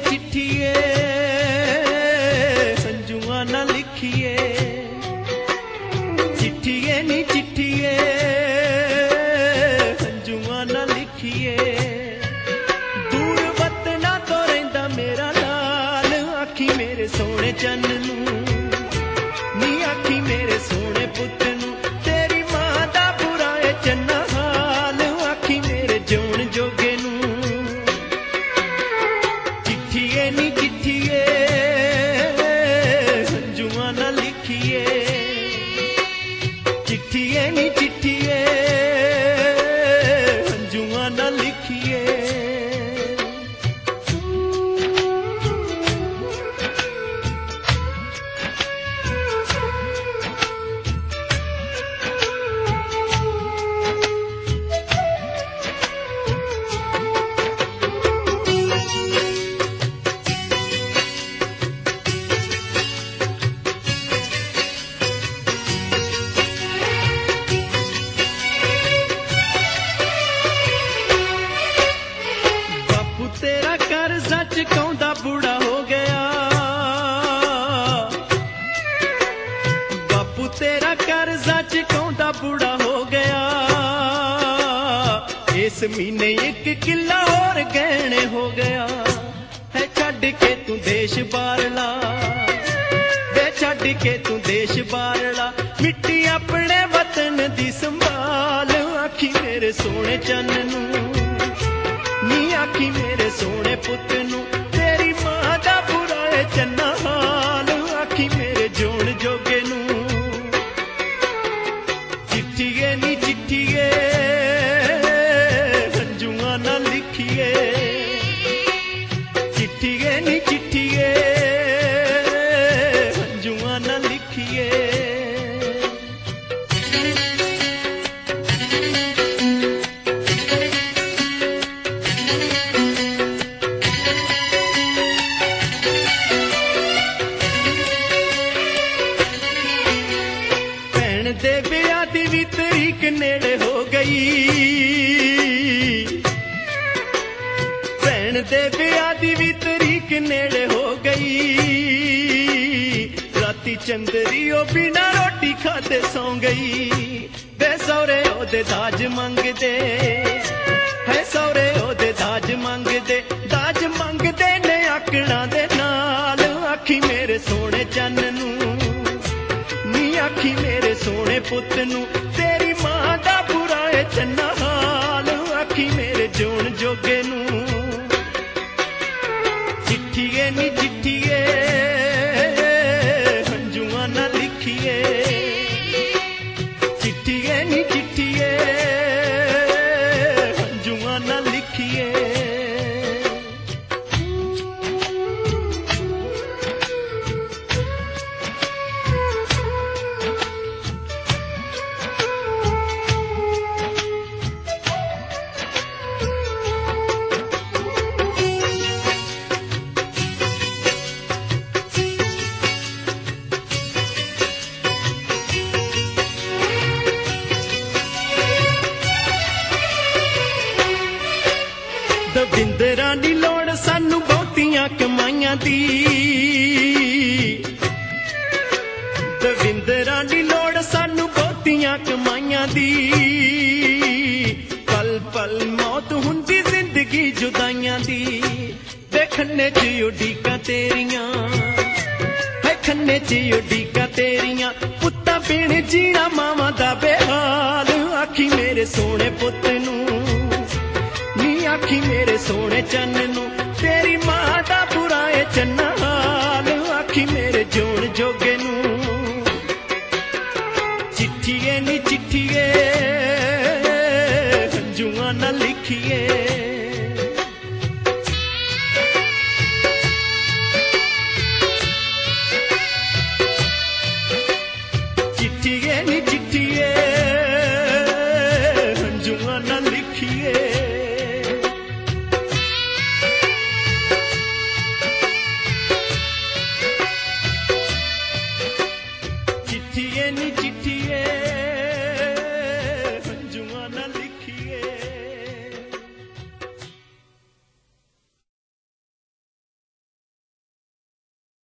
चिट्ठिए हंजुआ ना लिखिए, चिट्ठिए नी चिट्ठिए हंजुआ ना लिखिए। दूर वतना तो रहिंदा मेरा लाल, आखी मेरे सोने चन्न नूं नी, आखी मेरे सोने पुत्त नूं तेरी मां दा बुरा है चन्ना हाल, आखी मेरे जोन जोगे नूं। चिट्ठिए नी चिट्ठिए हंजुआ ना लिखिए, चिट्ठिए नी चिट्ठिए हंजुआ ना लिखिए। तेरा कर्जा चुकाउंदा बूढ़ा हो गया, बापू तेरा कर्जा चुकाउंदा बूढ़ा हो गया। इस महीने एक किला और गहने हो गया है, छड्ड के तू देश बारला वे, छड्ड के तू देश बारला। मिट्टी अपने वतन दी संभाल, आखी मेरे सोने चन्न नूं नी, आखी मेरे सोने पुत्त नूं तेरी मां दा बुरा है चन्ना हाल, आखी मेरे जोन जोगे नूं। चिट्ठिए नी चिट्ठिए हंजुआ ना लिखिए, चिट्ठिए नी चिट्ठिए हंजुआ ना लिखिए। दे विआह दी भी तरीक नेड़े हो गई, भैन दे विआह दी भी तरीक नेड़े हो गई। राती चंदरी ओ बिना रोटी खाते सौ गई, बे सौरे ओदे दाज मंगदे है, सौरे ओदे दाज मंगदे, दाज मंगदे ने आकड़ा दे नाल, आखी मेरे सोने चन्न नूं नी, आखी मेरे सोने पुत्त नूं तेरी मां दा बुरा है चन्ना हाल, आखी मेरे जोन जोगे नूं। चिट्ठिए नी चिट्ठिए हंजुआ ना लिखिए, चिट्ठिए नी चिट्ठिए हंजुआ ना लिखिए। दविंदरा दी लोड़ सानू बहुतियां कमाइयां दी, दविंदरा दी लोड़ सानू बहुतियां कमाइयां दी। पल पल मौत हुंदी जिंदगी जुदाइयां दी, वे खन्ने च उडीकां तेरियां है, खन्ने च उडीकां तेरियां। पुत्ता बिन जीना मावां दा बेहाल, आखी मेरे सोने पुत्त नूं नी, आखी मेरे सोने चन्न नूं तेरी मां दा बुरा है चन्ना हाल, आखी मेरे जोन जोगे नूं। चिट्ठिए नी चिट्ठिए